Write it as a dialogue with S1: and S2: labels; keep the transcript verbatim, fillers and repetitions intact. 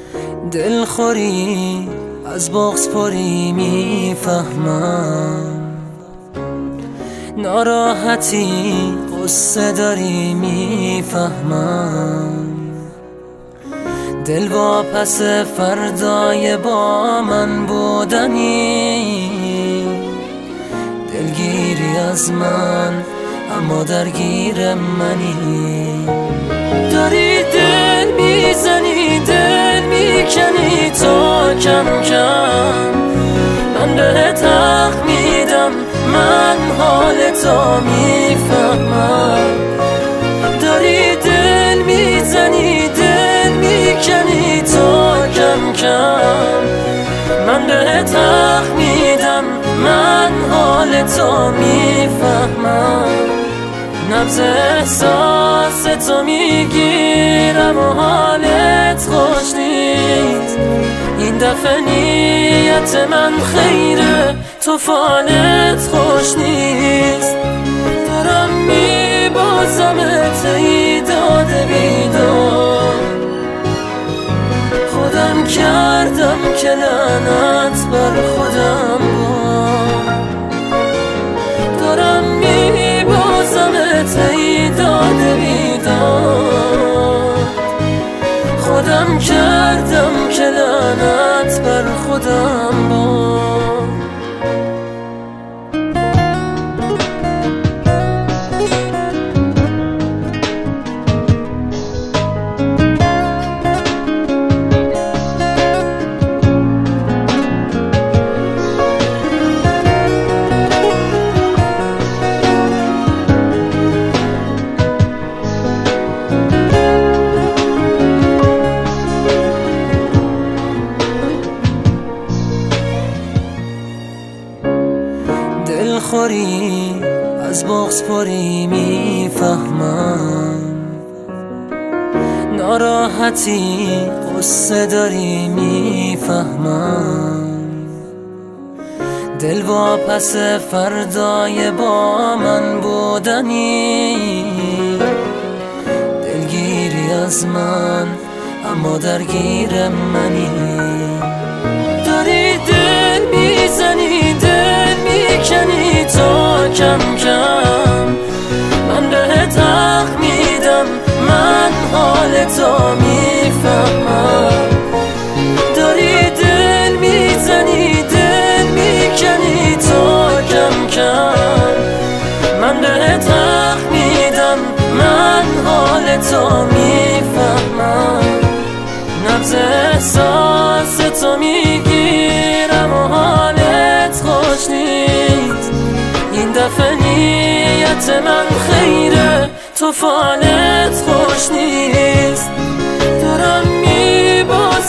S1: دلخوری از بغض پری میفهمم، ناراحتی قصه داری میفهمم. دل واپس فردای با من بودنی، دلگیری از من اما درگیر منی. داری دل میزنی دل میکنی تا کم کم من بهت حق میدم، من حال تو میفهمم. داری دل میزنی دل میکنی تا کم کم من بهت حق میدم، من حال تو میفهمم. نبض احساس تو میگیرم و حالت خوش نیست. این دفعه نیت من خیره تو فالت خوش نیست. دارم میبازمت ای داده بیدار، خودم کردم که لعنت بر خودم بار. دارم میبازمت ای داده بیدار، خودم کردم که لعنت بر خودم بار. دلخوری از بغض پری میفهمم، ناراحتی قصه داری میفهمم. دل واپس فردای با من بودنی، دلگیری از من اما درگیر منی. داری دل میزنی دل میکنی تا کم کم من بهت حق میدم، من حال تو میفهمم. داری دل میزنی دل میکنی تا کم کم من بهت حق میدم، من حال تو میفهمم. نبض احساس تو میگیرم و حالت خوش نیست. این دفعه نیت من خیره تو فالت خوش نیست. دارم میبازمت